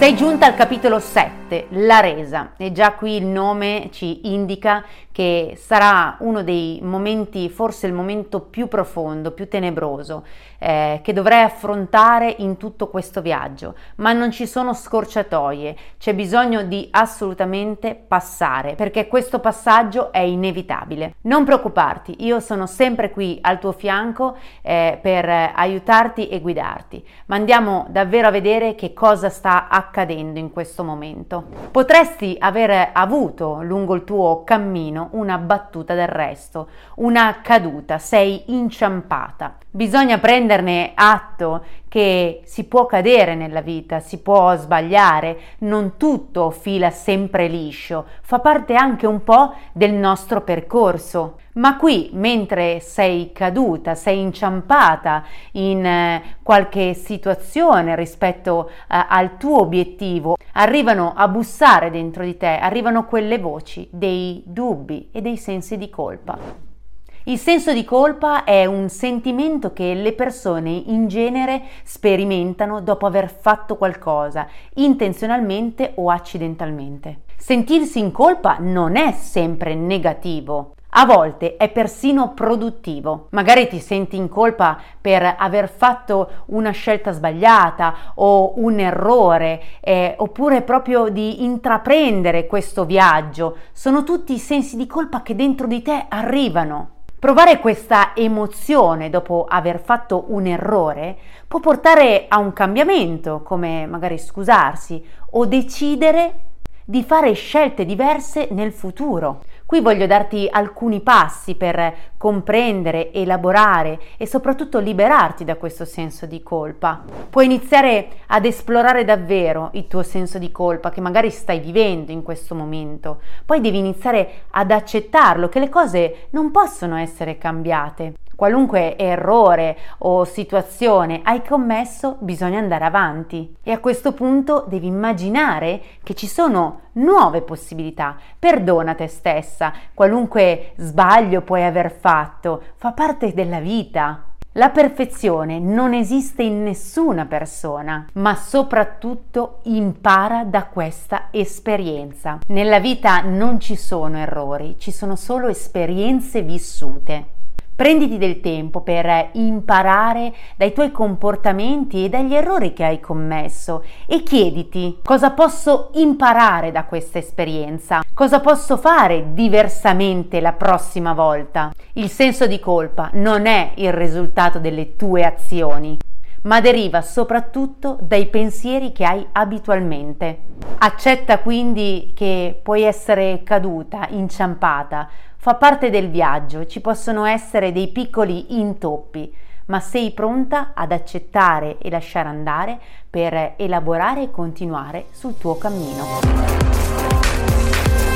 Sei giunta al capitolo 7, la resa, e già qui il nome ci indica che sarà uno dei momenti, forse il momento più profondo, più tenebroso, che dovrai affrontare in tutto questo viaggio, ma non ci sono scorciatoie, c'è bisogno di assolutamente passare, perché questo passaggio è inevitabile. Non preoccuparti, io sono sempre qui al tuo fianco per aiutarti e guidarti, ma andiamo davvero a vedere che cosa sta accadendo in questo momento. Potresti aver avuto lungo il tuo cammino una battuta d'arresto, una caduta, sei inciampata. Bisogna prenderne atto che si può cadere nella vita, si può sbagliare, non tutto fila sempre liscio, fa parte anche un po' del nostro percorso. Ma qui, mentre sei caduta, sei inciampata in qualche situazione rispetto al tuo obiettivo, arrivano a bussare dentro di te, arrivano quelle voci dei dubbi e dei sensi di colpa. Il senso di colpa è un sentimento che le persone in genere sperimentano dopo aver fatto qualcosa, intenzionalmente o accidentalmente. Sentirsi in colpa non è sempre negativo. A volte è persino produttivo. Magari ti senti in colpa per aver fatto una scelta sbagliata o un errore, oppure proprio di intraprendere questo viaggio. Sono tutti sensi di colpa che dentro di te arrivano. Provare questa emozione dopo aver fatto un errore può portare a un cambiamento, come magari scusarsi o decidere di fare scelte diverse nel futuro. Qui voglio darti alcuni passi per comprendere, elaborare e soprattutto liberarti da questo senso di colpa. Puoi iniziare ad esplorare davvero il tuo senso di colpa che magari stai vivendo in questo momento. Poi devi iniziare ad accettarlo, che le cose non possono essere cambiate. Qualunque errore o situazione hai commesso, bisogna andare avanti e a questo punto devi immaginare che ci sono nuove possibilità. Perdona te stessa, qualunque sbaglio puoi aver fatto, fa parte della vita. La perfezione non esiste in nessuna persona, ma soprattutto impara da questa esperienza. Nella vita non ci sono errori, ci sono solo esperienze vissute. Prenditi del tempo per imparare dai tuoi comportamenti e dagli errori che hai commesso e chiediti cosa posso imparare da questa esperienza, cosa posso fare diversamente la prossima volta. Il senso di colpa non è il risultato delle tue azioni, ma deriva soprattutto dai pensieri che hai abitualmente. Accetta quindi che puoi essere caduta, inciampata. Fa parte del viaggio, ci possono essere dei piccoli intoppi, ma sei pronta ad accettare e lasciare andare per elaborare e continuare sul tuo cammino.